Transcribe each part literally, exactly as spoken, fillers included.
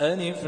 ألف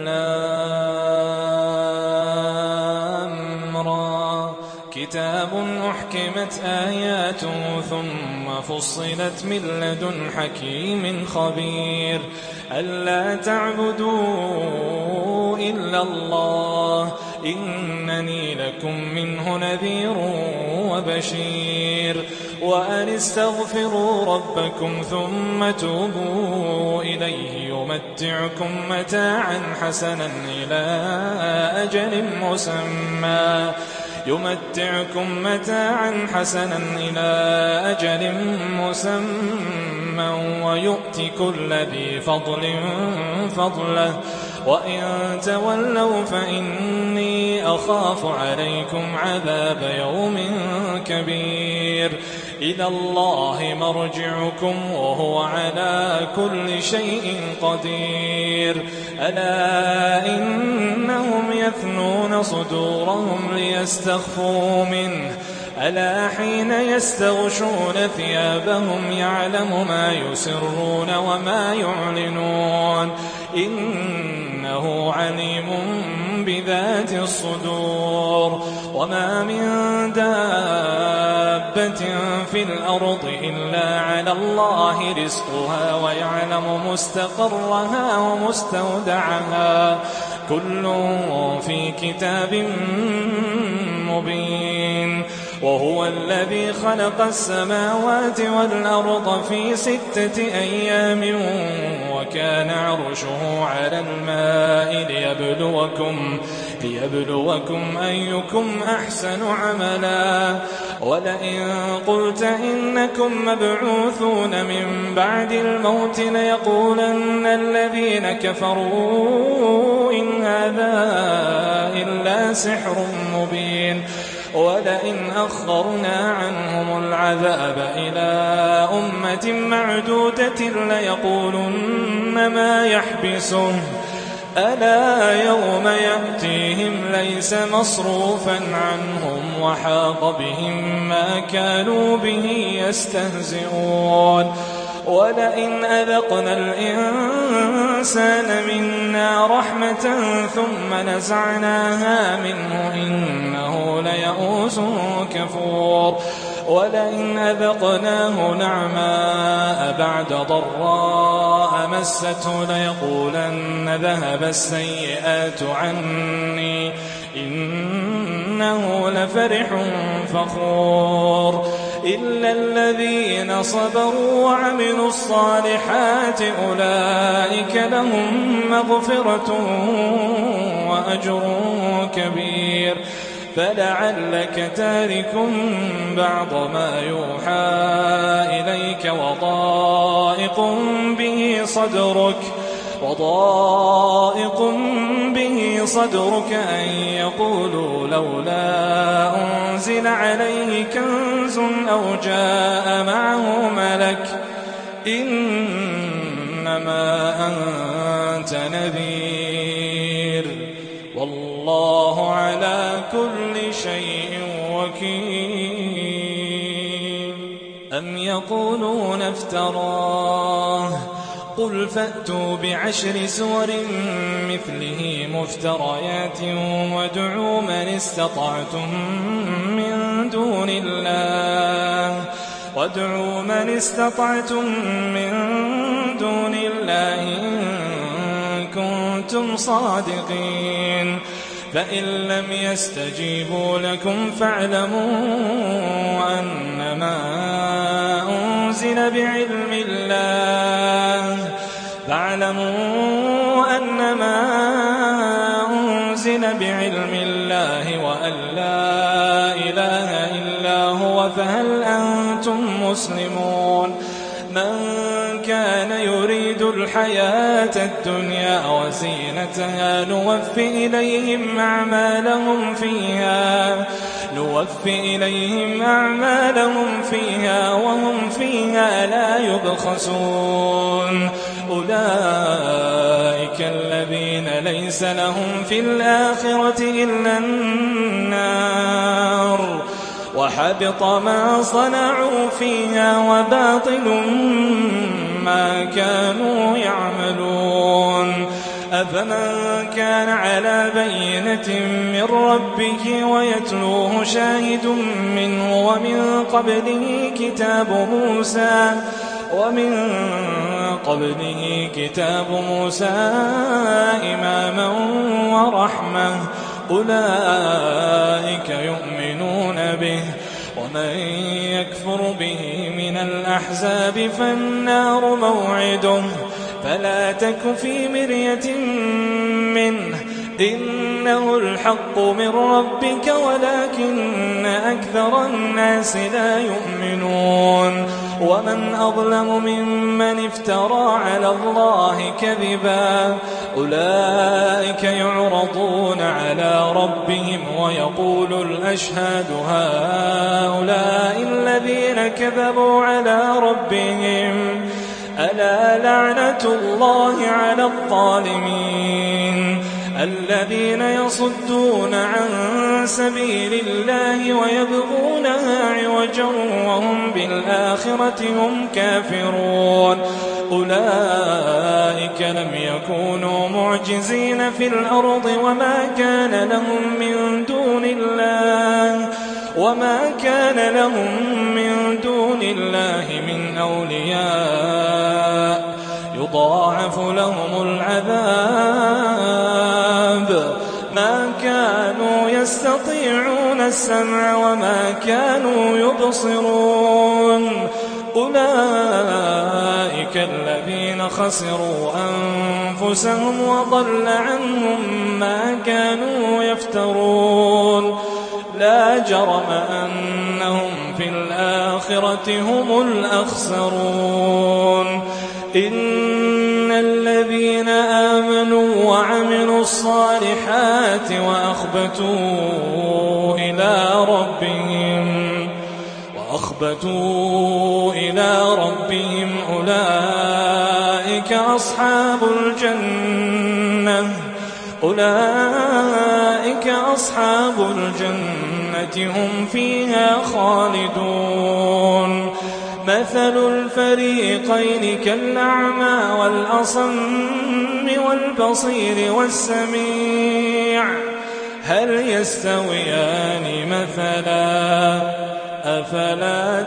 لام را كتاب أحكمت آياته ثم فصلت من لدن حكيم خبير ألا تعبدوا إلا الله إنني لكم منه نذير وبشير وأن استغفروا ربكم ثم توبوا إليه يمتعكم متاعا حسنا إلى أجل مسمى يمتعكم متاعا حسنا إلى أجل مسمى ويؤتي كل ذي فضل فضله وإن تولوا فإني أخاف عليكم عذاب يوم كبير إلى الله مرجعكم وهو على كل شيء قدير ألا إنهم يثنون صدورهم ليستخفوا منه ألا حين يستغشون ثيابهم يعلم ما يسرون وما يعلنون إنه عليم بذات الصدور وما من دابة في الأرض إلا على الله رزقها ويعلم مستقرها ومستودعها كل في كتاب مبين وهو الذي خلق السماوات والأرض في ستة أيام وكان عرشه على الماء ليبلوكم, ليبلوكم أيكم أحسن عملا ولئن قلت إنكم مبعوثون من بعد الموت ليقولن الذين كفروا إن هذا إلا سحر مبين ولئن أخرنا عنهم العذاب إلى أمة معدودة ليقولن ما يحبسه ألا يوم يأتيهم ليس مصروفا عنهم وحاق بهم ما كانوا به يستهزئون ولئن أذقنا الإنسان منا رحمة ثم نزعناها منه إنه ليئوس كفور ولئن أذقناه نعماء بعد ضراء مسته ليقولن ذهب السيئات عني إنه لفرح فخور إلا الذين صبروا وعملوا الصالحات أولئك لهم مغفرة وأجر كبير فلعلك تارك بعض ما يوحى إليك وضائق به صدرك وضائق به صدرك أن يقولوا لولا أنزل عليه كنز أو جاء معه ملك إنما أنت نذير والله على كل شيء وكيل أم يقولون افتراه قل فأتوا بعشر سور مثله مفتريات وادعوا من استطعتم من دون الله وادعوا من استطعتم من دون الله إن كنتم صادقين فإن لم يستجيبوا لكم فاعلموا أنما أنزل بعلم الله فاعلموا أنما أنزل بعلم الله وأن لا إله إلا هو فهل أنتم مسلمون من كان يريد الحياة الدنيا وزينتها نوفي إليهم أعمالهم فيها نوفي إليهم أعمالهم فيها وهم فيها لا يبخسون أولئك الذين ليس لهم في الآخرة إلا النار وحبط ما صنعوا فيها وباطل ما كانوا يعملون أفمن كان على بينة من ربه ويتلوه شاهد منه ومن قبله كتاب موسى ومن قبله كتاب موسى إماما ورحمة أولئك يؤمنون به ومن يكفر به من الأحزاب فالنار موعده فلا تك في مرية منه إنه الحق من ربك ولكن أكثر الناس لا يؤمنون ومن أظلم ممن افترى على الله كذبا أولئك يعرضون على ربهم ويقول الأشهاد هؤلاء الذين كذبوا على ربهم ألا لعنة الله على الظالمين الذين يصدون عن سبيل الله ويبغونها عوجا وهم بالآخرة هم كافرون أولئك لم يكونوا معجزين في الأرض وما كان لهم من دون الله وما كان لهم من دون الله من أولياء يضاعف لهم العذاب ما كانوا يستطيعون السمع وما كانوا يبصرون أولئك الذين خسروا أنفسهم وضل عنهم ما كانوا يفترون لا جرم أنهم في الآخرة هم الأخسرون إن الذين آمنوا وعملوا الصالحات وأخبتوا إلى ربهم وأخبتوا إلى ربهم أولئك أصحاب الجنة أولئك أصحاب الجنة هم فيها خالدون مثل الفريقين كالأعمى والأصم والبصير والسميع هل يستويان مثلا أفلا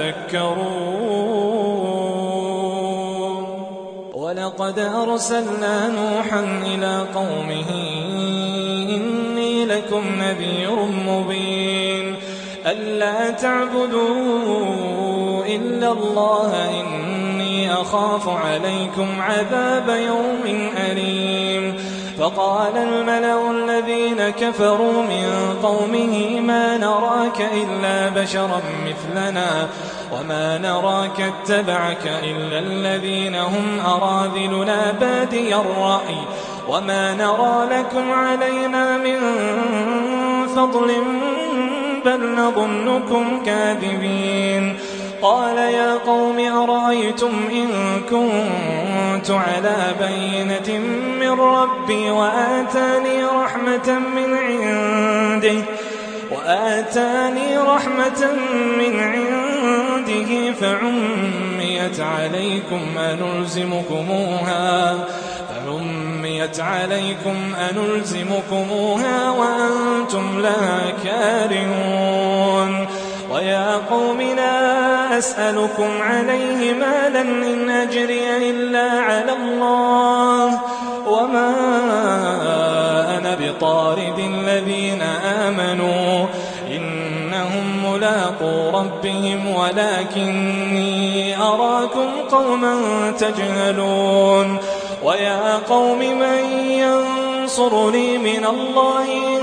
تذكرون ولقد أرسلنا نوحا إلى قومه إني لكم نذير مبين ألا تعبدوا إلا الله إني أخاف عليكم عذاب يوم أليم فقال الملأ الذين كفروا من قومه ما نراك إلا بشرا مثلنا وما نراك اتبعك إلا الذين هم أراذلنا بادي الرأي وما نرى لكم علينا من فضل بل نظنكم كاذبين قال يا قوم أرأيتم إن كنت على بينة من ربي وآتاني رحمة من عنده وآتاني رحمة من عنده فعميت عليكم أنلزمكموها فعميت عليكم أنلزمكموها وأنتم لها كارهون ويا قوم لا أسألكم عليه مالا إن أجري إلا على الله وما أنا بطارد الذين آمنوا إنهم ملاقو ربهم ولكني أراكم قوما تجهلون ويا قوم من ينصرني من الله إن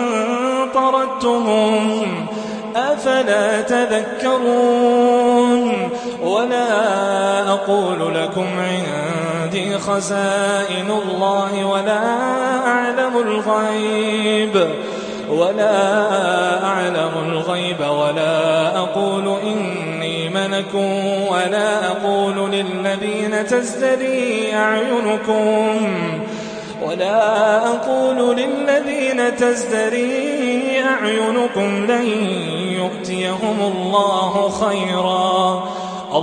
طردتهم أفلا تذكرون ولا أقول لكم عندي خزائن الله ولا أعلم الغيب ولا أعلم الغيب ولا أقول إني ملك ولا أقول للذين تزدري أعينكم ولا أقول للذين تزدري أعينكم لن يؤتيهم الله خيرا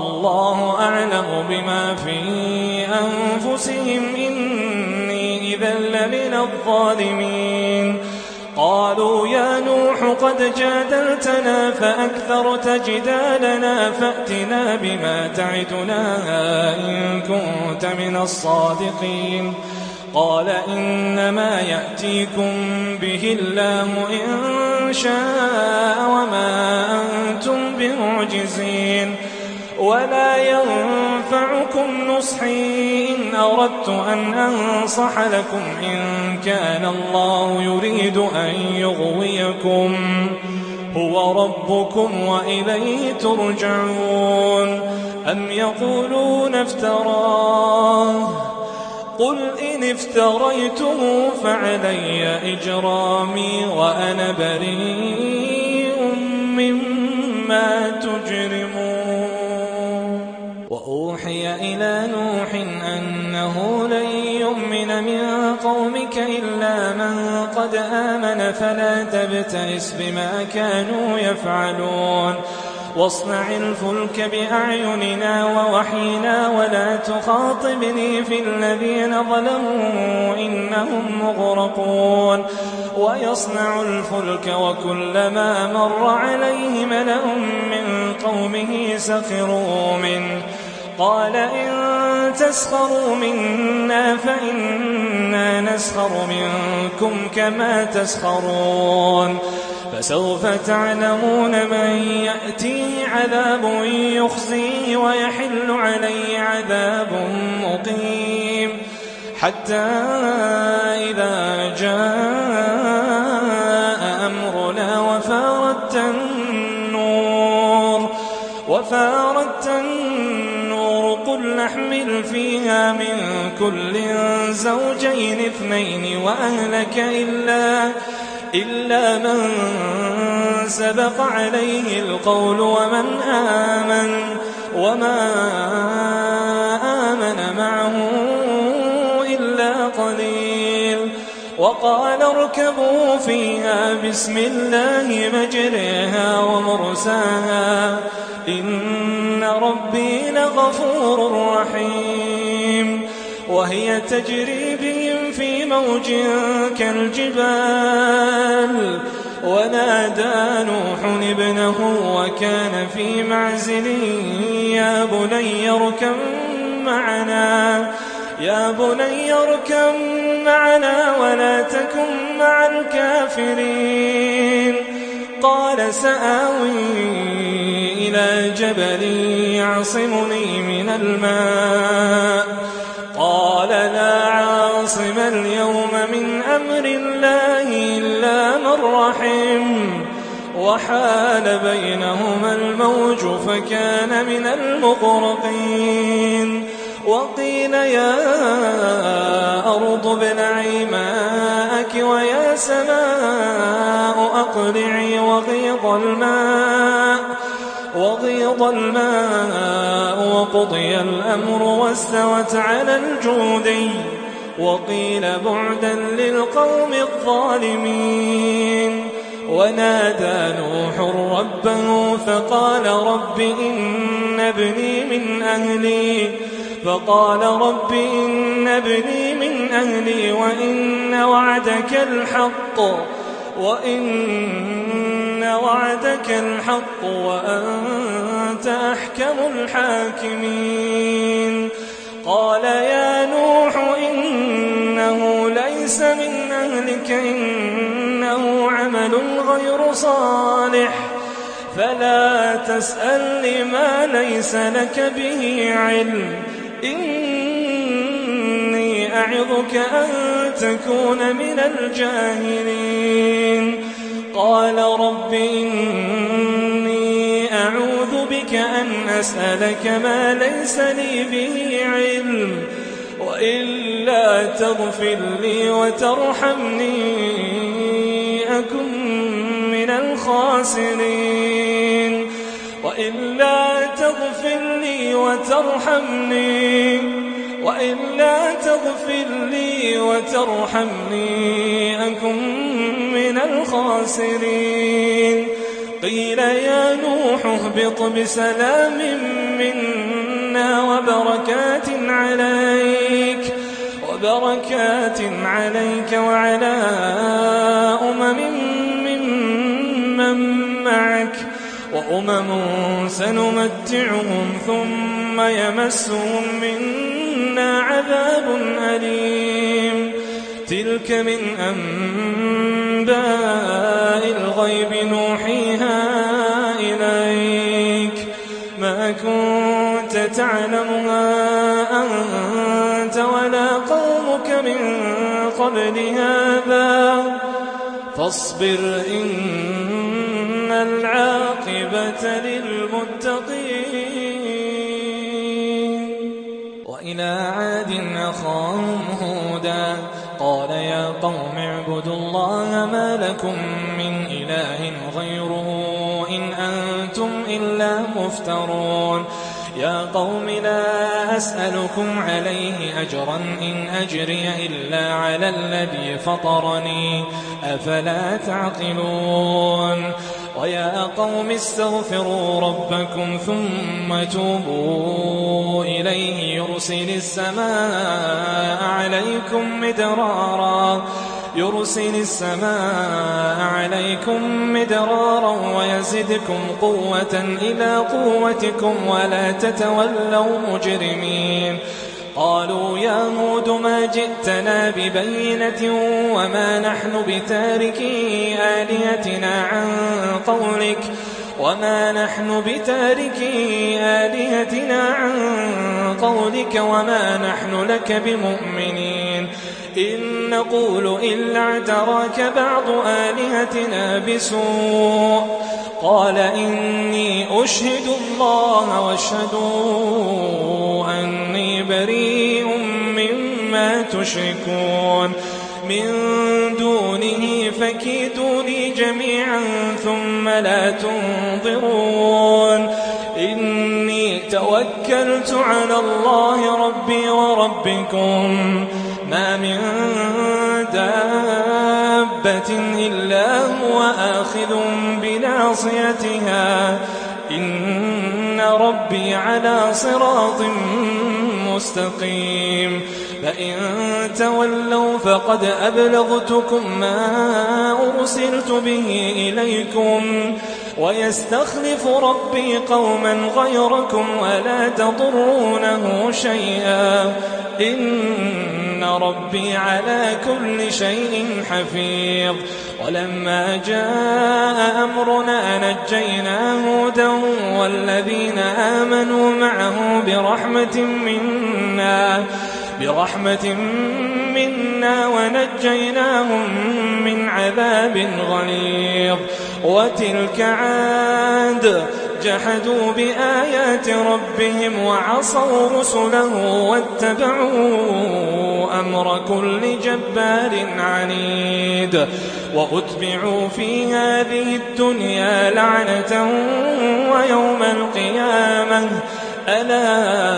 الله أعلم بما في أنفسهم إني إذا من الظالمين. قالوا يا نوح قد جادلتنا فأكثرت جدالنا فأتنا بما تعدنا إن كنت من الصادقين. قال إنما يأتيكم به الله إن شاء وما أنتم بمعجزين ولا ينفعكم نصحي إن أردت أن أنصح لكم إن كان الله يريد أن يغويكم هو ربكم وإليه ترجعون. أم يقولون افتراه قل إن افتريته فعلي إجرامي وأنا بريء مما تجرمون. وأوحي إلى نوح أنه لن يؤمن من قومك إلا من قد آمن فلا تبتئس بما كانوا يفعلون. واصنع الفلك بأعيننا ووحينا ولا تخاطبني في الذين ظلموا إنهم مغرقون. ويصنع الفلك وكلما مر عليه ملأ من قومه سخروا منه قال إن تسخروا منا فإنا نسخر منكم كما تسخرون. فسوف تعلمون من يأتيه عذاب يخزيه ويحل عليه عذاب مقيم. حتى إذا جاء أمرنا وفارت النور وفارت النور قل نحمل فيها من كل زوجين اثنين وأهلك إلا إلا من سبق عليه القول ومن آمن وما آمن معه إلا قليل. وقال اركبوا فيها بسم الله مجريها ومرساها إن ربي لغفور رحيم. وهي تجري بهم في موج كالجبال ونادى نوح ابنه وكان في معزل يا بني اركب معنا يا بني اركب معنا ولا تكن مع الكافرين. قال سآوي إلى جبل يعصمني من الماء قال لا عاصم اليوم من أمر الله إلا من رحم وحال بينهما الموج فكان من المغرقين. وقيل يا أرض ابلعي ماءك ويا سماء أقلعي وغيض الماء وغيض الماء وقضي الأمر واستوت على الجودي وقيل بعدا للقوم الظالمين. ونادى نوح ربه فقال رب إن ابني من أهلي فقال رب إن ابني من أهلي وإن وعدك الحق وإن وعدك الحق وأنت أحكم الحاكمين. قال يا نوح إنه ليس من أهلك إنه عمل غير صالح فلا تسألني ما ليس لك به علم إني أعظك أن تكون من الجاهلين. قال رب إني أعوذ بك أن أسألك ما ليس لي به علم وإلا تغفر لي وترحمني أكن من الخاسرين وإلا تغفر لي وترحمني وإلا تغفر لي وترحمني أكن من الخاسرين. قيل يا نوح اهبط بسلام منا وبركات عليك وبركات عليك وعلى أمم ممن معك وأمم سنمتعهم ثم يمسهم منا عذاب أليم تلك من أنباء الغيب نوحيها إليك ما كنت تعلمها أنت ولا قومك من قبل هذا فاصبر إن العاقبة للمتقين. وإلى عاد أخاهم هودا قال يا قوم اعبدوا الله ما لكم من إله غيره إن أنتم إلا مفترون يا قوم لا أسألكم عليه أجرا إن أجري إلا على الذي فطرني أفلا تعقلون ويا قوم استغفروا ربكم ثم توبوا إليه يرسل السماء عليكم مدرارا يرسل السماء عليكم مدرارا ويزدكم قوة إلى قوتكم ولا تتولوا مجرمين. قالوا يا هود ما جئتنا ببينة وما نحن بتاركي آلهتنا عن قولك وما نحن بتاركي آلهتنا عن قولك وما نحن لك بمؤمنين إن نقول إلا اعتراك بعض آلهتنا بسوء قال إني أشهد الله واشهدوا أني بريء مما تشركون من دونه فكيدوني جميعا ثم لا تنظرون إني توكلت على الله ربي وربكم ما من دابة إلا هو آخذ بناصيتها إن ربي على صراط مستقيم فإن تولوا فقد أبلغتكم ما أرسلت به إليكم ويستخلف ربي قوما غيركم ولا تضرونه شيئا إن ربي على كل شيء حفيظ. ولما جاء أمرنا نجينا هودا والذين آمنوا معه برحمة منا برحمة منا ونجيناهم من عذاب غليظ. وتلك عاد جحدوا بآيات ربهم وعصوا رسله واتبعوا أمر كل جبار عنيد وأتبعوا في هذه الدنيا لعنة ويوم القيامة ألا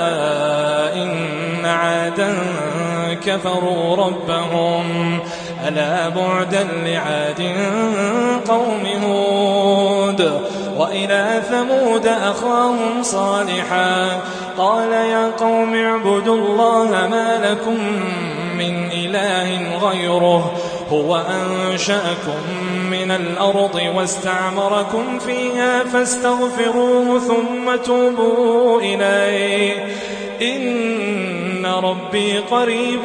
إن عادا كفروا ربهم ألا بعدا لعاد قوم هود. وإلى ثمود أخاهم صالحا قال يا قوم اعبدوا الله ما لكم من إله غيره هو أنشأكم من الأرض واستعمركم فيها فاستغفروه ثم توبوا إليه إن ربي قريب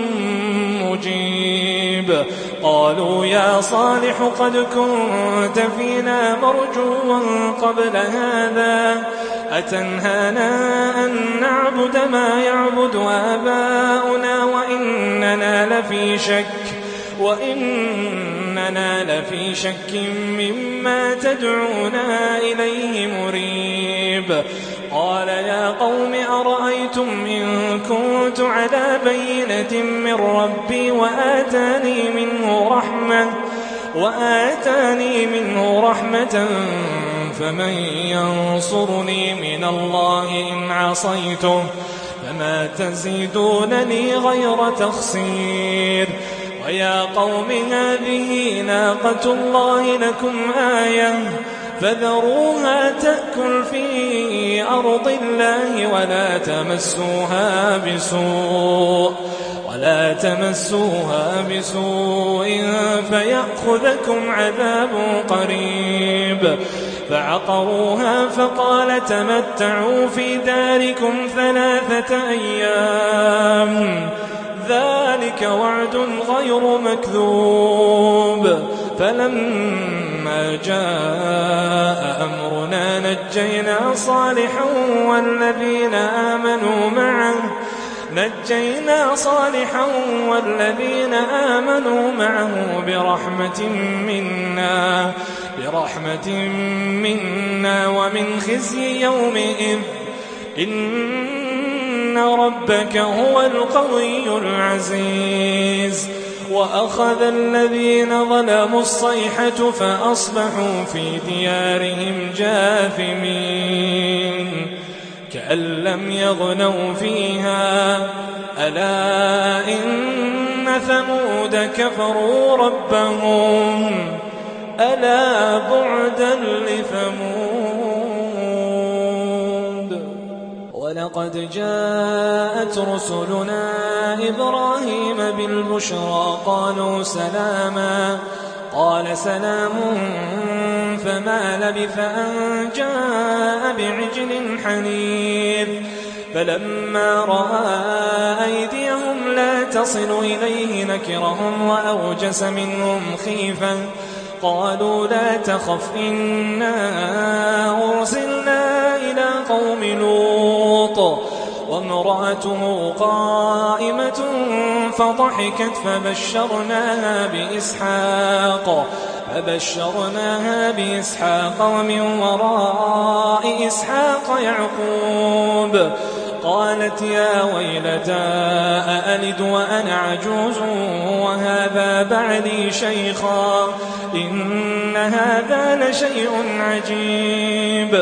مجيب. قالوا يا صالح قد كنت فينا مرجوا قبل هذا أتنهانا أن نعبد ما يعبد آباؤنا وإننا لفي شك وإننا لفي شك مما تدعونا إليه مريب. قال يا قوم أرأيتم إن كنت على بينة من ربي وآتاني منه رحمة وآتاني منه رحمة فمن ينصرني من الله إن عصيته فما تزيدونني غير تخسير. ويا قوم هذه ناقة الله لكم آية فذروها تأكل في أرض الله ولا تمسوها بسوء ولا تمسوها بسوء فيأخذكم عذاب قريب فعقروها فقال تمتعوا في داركم ثلاثة أيام ذلك وعد غير مكذوب فلما جاء أمرنا نجينا صالحا والذين آمنوا معه نجينا صالحا والذين آمنوا معه برحمة منا برحمة منا ومن خزي يومئذ إن ربك هو القوي العزيز وأخذ الذين ظلموا الصيحة فأصبحوا في ديارهم جاثمين كأن لم يغنوا فيها ألا إن ثمود كفروا ربهم ألا بعدا لثمود ولقد جاءت رسلنا إبراهيم بالبشرى قالوا سلاما قال سلام فما لبث أن جاء بعجل حنيذ فلما رأى أيديهم لا تصل إليه نكرهم وأوجس منهم خيفة قالوا لا تخف إنا أرسلنا إلى قوم لوط وامرأته قائمة فضحكت فبشرناها بإسحاق فبشرناها بإسحاق ومن وراء إسحاق يعقوب قالت يا ويلتى أألد وأنا عجوز وهذا بعلي شيخا إن هذا لشيء عجيب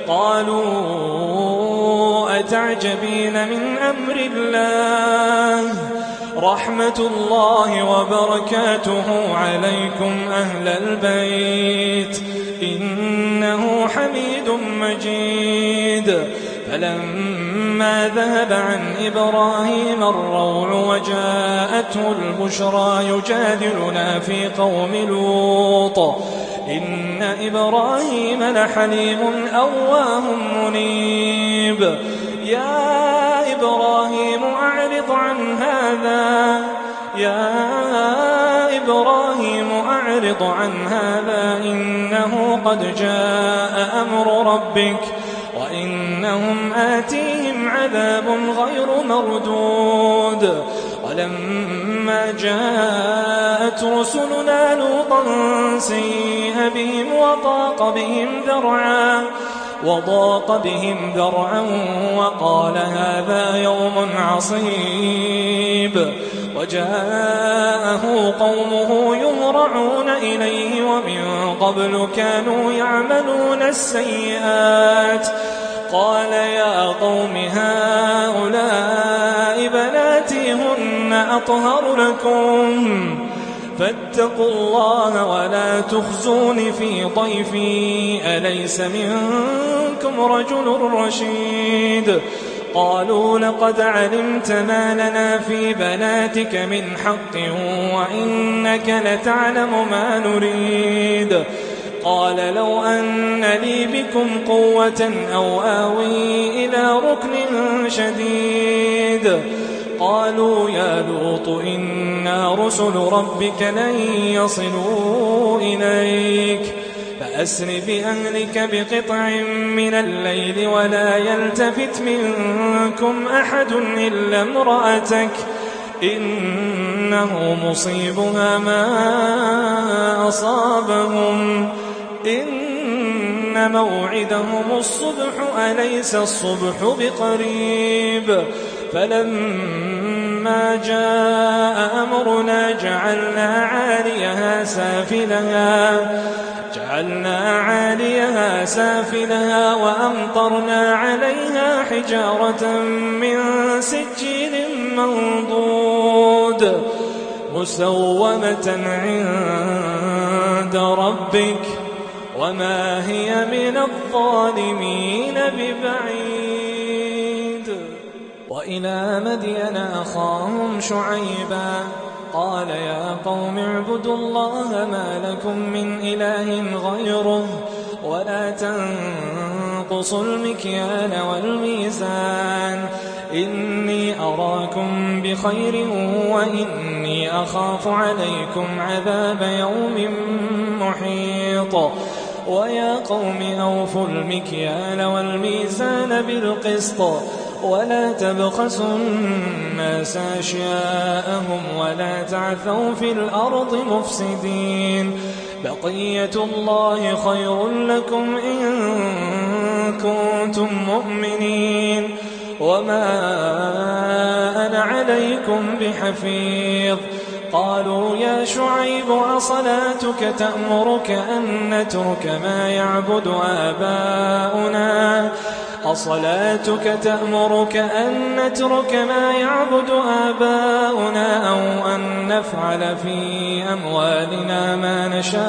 قالوا أتعجبين من أمر الله رحمة الله وبركاته عليكم أهل البيت إنه حميد مجيد فلما ذهب عن إبراهيم الروع وجاءته البشرى يجادلنا في قوم لوط إن إبراهيم لحليم أواه منيب يا إبراهيم أعرض عن هذا يا إبراهيم أعرض عن هذا إنه قد جاء أمر ربك وإنهم آتيهم عذاب غير مردود ولما جاءت رسلنا لوطا سيء بهم وضاق بهم ذرعا وضاق بهم ذرعا وقال هذا يوم عصيب وجاءه قومه يهرعون إليه ومن قبل كانوا يعملون السيئات قال يا قوم هؤلاء بناتي هن أطهر لكم فاتقوا الله ولا تخزون في ضيفي أليس منكم رجل رشيد قالوا لقد علمت ما لنا في بناتك من حق وإنك لتعلم ما نريد قال لو أن لي بكم قوة أو آوي إلى ركن شديد قالوا يا لوط إنا رسل ربك لن يصلوا إليك فأسر بأهلك بقطع من الليل ولا يلتفت منكم أحد إلا امرأتك إنه مصيبها ما أصابهم إن موعدهم الصبح أليس الصبح بقريب فلما جاء أمرنا جعلنا عاليها سافلها جعلنا عاليها سافلها وأمطرنا عليها حجارة من سجيل منضود مسومة عند ربك وما هي من الظالمين ببعيد وإلى مدين أخاهم شعيبا قال يا قوم اعبدوا الله ما لكم من إله غيره ولا تنقصوا المكيال والميزان إني أراكم بخير وإني أخاف عليكم عذاب يوم محيط ويا قوم أوفوا المكيال والميزان بالقسط ولا تبخسوا الناس أشياءهم ولا تعثوا في الأرض مفسدين بقية الله خير لكم إن كنتم مؤمنين وما أنا عليكم بحفيظ قالوا يا شعيب أصلاتك تأمرك أن نترك ما يعبد آباؤنا أصلاتك تأمرك أن نترك ما يعبد آباؤنا أو أن نفعل في أموالنا ما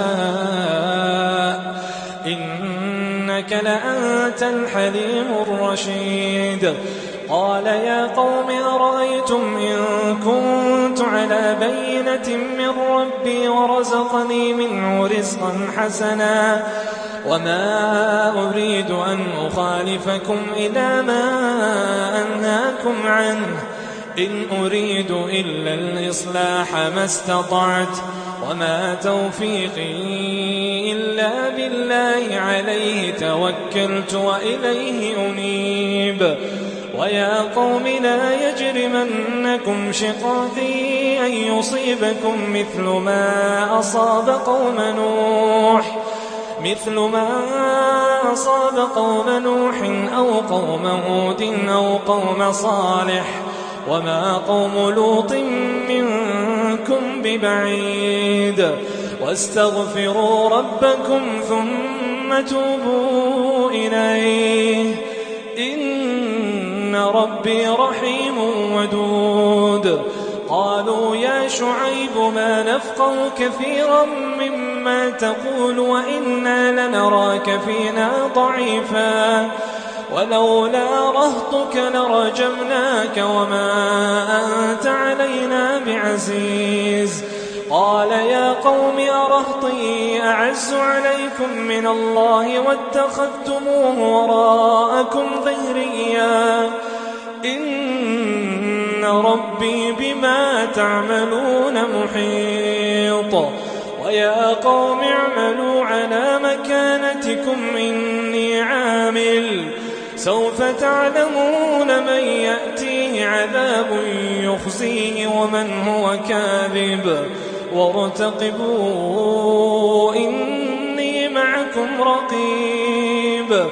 نشاء إنك لأنت الحليم الرشيد قال يا قوم أرأيتم إن كنت على بينة من ربي ورزقني منه رزقا حسنا وما أريد أن أخالفكم إلى ما أنهاكم عنه إن أريد إلا الإصلاح ما استطعت وما توفيقي إلا بالله عليه توكلت وإليه أنيب ويا قوم لا يجرمنكم شقاقي أن يصيبكم مثل ما أصاب قوم نوح مثل ما أصاب قوم نوح أو قوم هود أو قوم صالح وما قوم لوط منكم ببعيد واستغفروا ربكم ثم توبوا إليه إن ربي رحيم ودود قالوا يا شعيب ما نفقه كثيرا مما تقول وإنا لنراك فينا ضعيفا ولولا رهطك لرجمناك وما أنت علينا بعزيز قال يا قوم أرهطي أعز عليكم من الله واتخذتموه وراءكم ظهريا إن ربي بما تعملون محيط ويا قوم اعملوا على مكانتكم إني عامل سوف تعلمون من يأتيه عذاب يخزيه ومن هو كاذب وارتقبوا إني معكم رقيب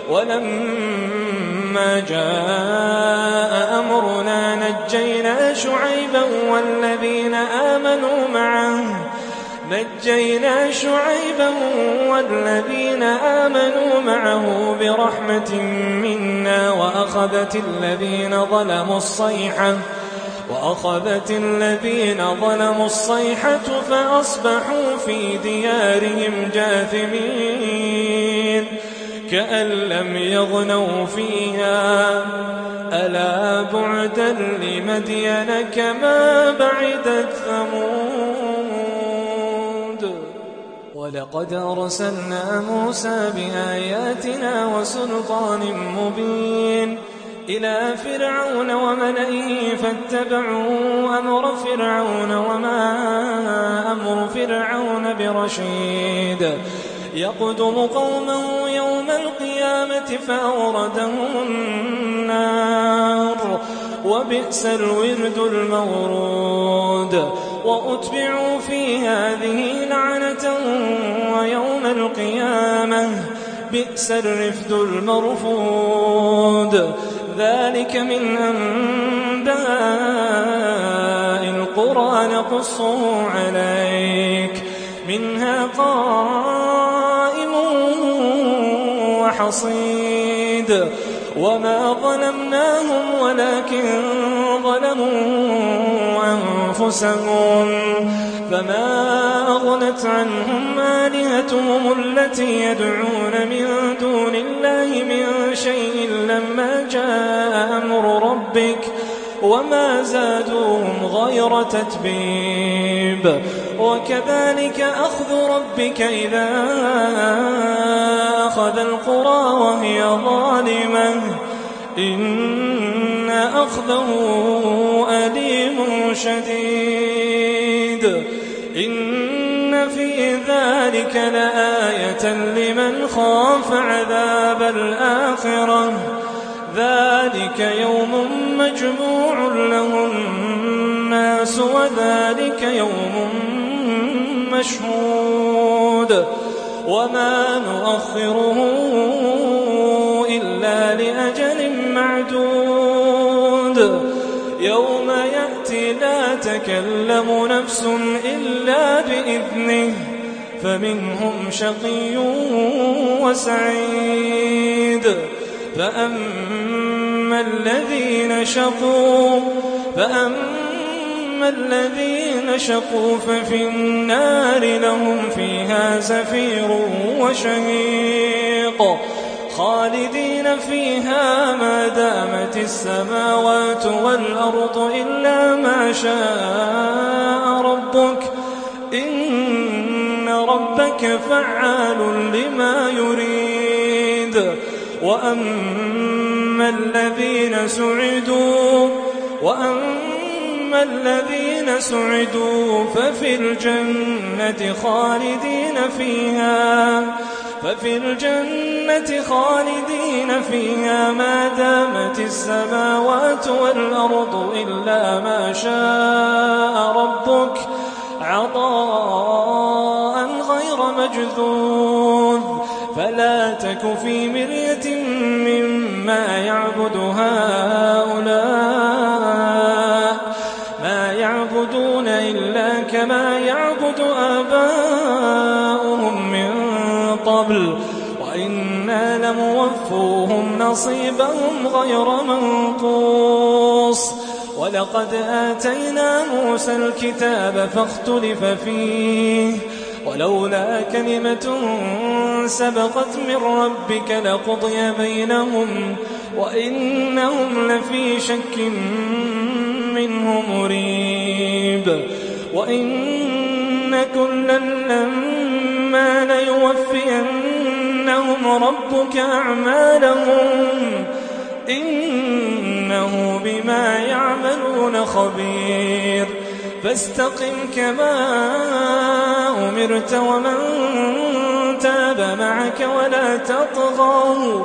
ولما جاء أمرنا نجينا شعيبا والذين آمنوا معه نجينا شعيبا والذين آمنوا معه برحمة منا وأخذت الذين ظلموا الصيحة وأخذت الذين ظلموا الصيحة فأصبحوا في ديارهم جاثمين كأن لم يغنوا فيها ألا بعدا لمدين كما بعدت ثمود ولقد أرسلنا موسى بآياتنا وسلطان مبين إلى فرعون وملئه فاتبعوا أمر فرعون وما أمر فرعون برشيد يقدم قومه يوم القيامة فأوردهم النار وبئس الورد المورود وأتبعوا في هذه لعنة ويوم القيامة بئس الرفد المرفود ذلك من أنباء القرى نقصه عليك منها قائم وحصيد وما ظلمناهم ولكن ظلموا أنفسهم فما أغنت عنهم آلهتهم التي يدعون من دون الله من شيء لما جاء أمر ربك وما زادوهم غير تتبيب وكذلك أخذ ربك إذا أخذ القرى وهي ظالمة إن أخذه أليم شديد إن في ذلك لآية لمن خاف عذاب الآخرة ذلك يوم مجموع له الناس وذلك يوم مشهود وما نؤخره إلا لأجل معدود يوم يأتي لا تكلم نفس إلا بإذنه فمنهم شقي وسعيد فأما الذين شقوا فأما الذين شقوا ففي النار لهم فيها زفير وشهيق خالدين فيها ما دامت السماوات والأرض إلا ما شاء ربك إن ربك فعال لما يريد وأما الذين سعدوا وأما الذين سعدوا ففي الجنة خالدين فيها ففي الجنة خالدين فيها ما دامت السماوات والأرض إلا ما شاء ربك عطاء غير مجذوذ فلا تك في مرية مما يعبد هؤلاء ما يعبدون إلا كما يعبد آباؤهم من قبل وإنا لموفوهم نصيبهم غير منقوص ولقد آتينا موسى الكتاب فاختلف فيه ولولا كلمة سبقت من ربك لقضي بينهم وإنهم لفي شك منه مريب وإن كلا لما ليوفينهم ربك أعمالهم إنه بما يعملون خبير فاستقم كما أمرت ومن تاب معك ولا تطغوا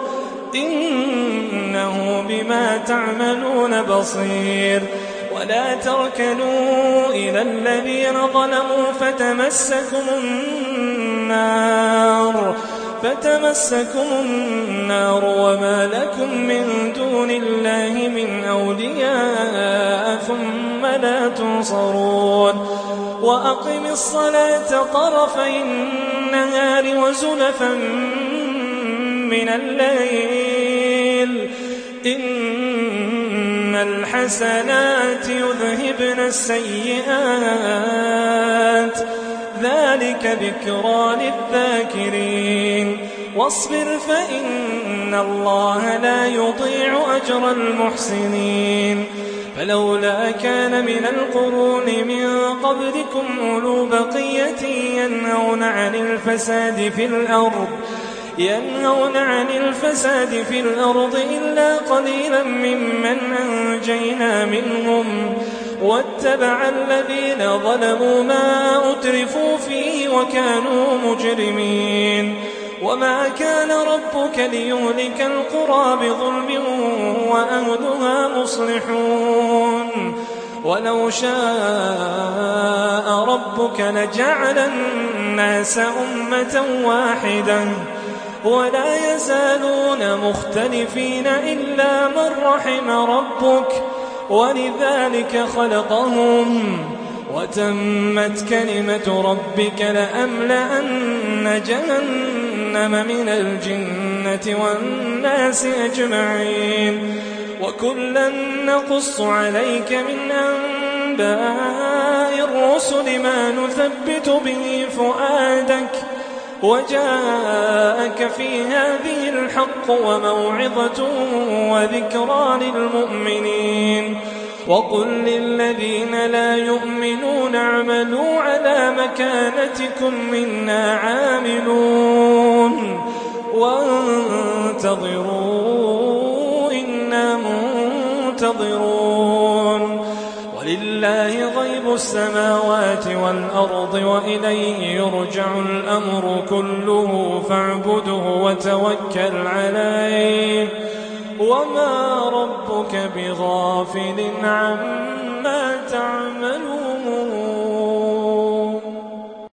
إنه بما تعملون بصير ولا تركنوا إلى الذين ظلموا فتمسكم النار فتمسكم النار وما لكم من دون الله من أولياء ثم لا تنصرون وأقم الصلاة طرفي النهار وزلفا من الليل إن الحسنات يذهبن السيئات ذلك ذكرى للذاكرين واصبر فإن الله لا يضيع أجر المحسنين فلولا كان من القرون من قبلكم أولو بقية ينهون عن الفساد في الأرض ينهون عن الفساد في الأرض إلا قليلا ممن أنجينا منهم واتبع الذين ظلموا ما أترفوا فيه وكانوا مجرمين وما كان ربك ليهلك القرى بظلم وأهلها مصلحون ولو شاء ربك لجعل الناس أمة واحدة ولا يزالون مختلفين إلا من رحم ربك ولذلك خلقهم وتمت كلمة ربك لأملأن جهنم من الجنة والناس أجمعين وكلا نقص عليك من أنباء بالرسل ما نثبت به فؤادك وجاءك في هذه الحق وموعظة وذكرى للمؤمنين وقل للذين لا يؤمنون اعملوا على مكانتكم إنا عاملون وانتظروا إنا منتظرون ولله غيب السماوات والأرض وإليه يرجع الأمر كله فاعبده وتوكل عليه وما ربك بغافل عما تعملون.